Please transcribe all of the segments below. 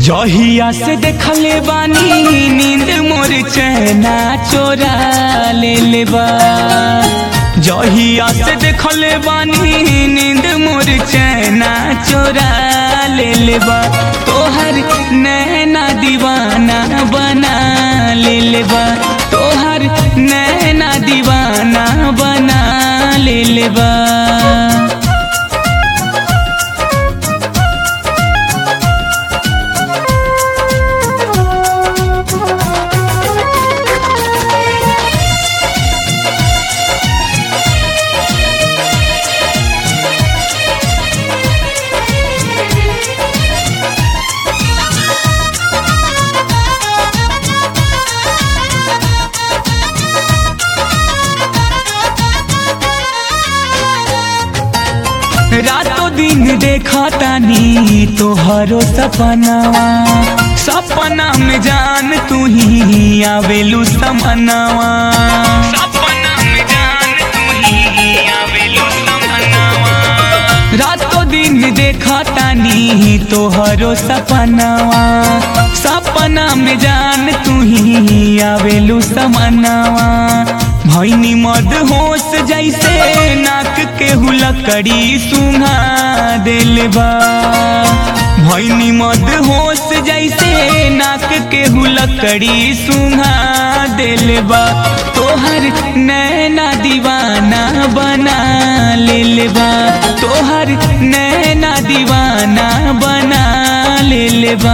जहिया से देखले बानी नींद मोर चैना चोरा ले बा। जहिया से देखले बानी नींद मोर चैना चोरा ले बा। तोहर नैना दीवाना बना ले बा। तोहर नैना दीवाना बना ले बा। रातों दिन देखा तानी तोहरो सपनावा। सपना में जान तू ही आवेलू समनावा। सपना में जान तू ही आवेलू समनावा। रातों दिन देखा तानी तोहरो सपनावा। सपना में जान तू ही आवेलू समनावा। भैनी मद होश जैसे नाक के हुलकड़ी सुंघा दिल बा। भैनी मद होश जैसे नाक के हुलकड़ी सुंघा दिल बा। तोहर नैना दीवाना बना ले बा। तोहर नैना दीवाना बना ले बा।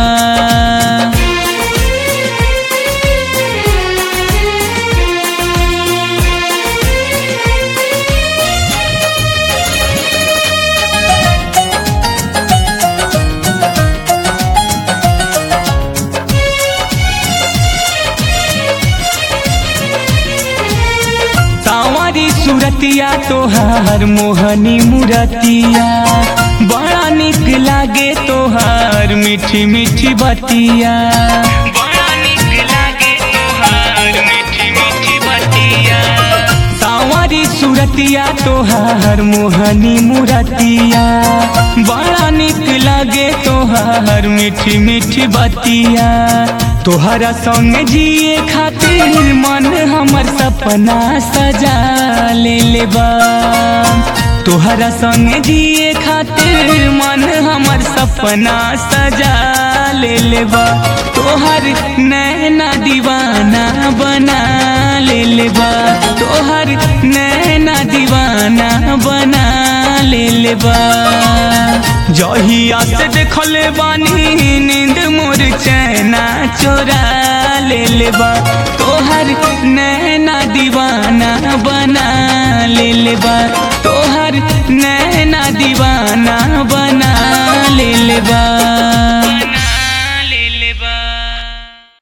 सूरतिया तोहार मोहनी मुरतिया। बड़ा निक लागे तोहार मीठी मीठी बतिया। बड़ा निक लागे तोहार मीठी मीठी बतिया। सावरी सूरतिया तोहार मोहनी मुरतिया। बड़ा निक लागे तोहार मीठी मीठी बतिया। तोहरा संग जिए खातिर मन हमर सपना सजा ले बा। तोहरा संग जिए खातिर मन हमर सपना सजा ले बा। तोहर नैना दीवाना बना ले बा। तोहर नैना दीवाना बना ले बा। जहिया से देखले बानी नींद मोर चैना चोरा ले बा। तोहर नैना दीवाना बना ले बा। तोहर नैना दीवाना बना ले बा।